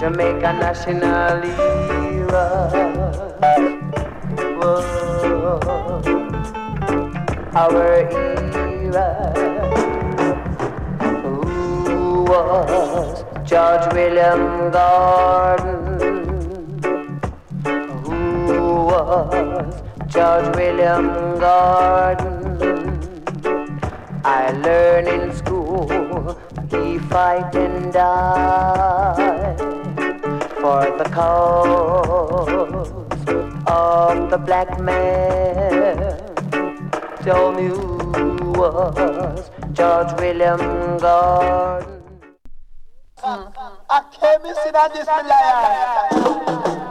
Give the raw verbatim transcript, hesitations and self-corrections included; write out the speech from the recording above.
Jamaica national hero. Whoa, our era. Who was George William Gordon? Who was George William Gordon? I learned in school he fight and die for the cause of the black man. Tell me who was George William Gordon? I came in this liar.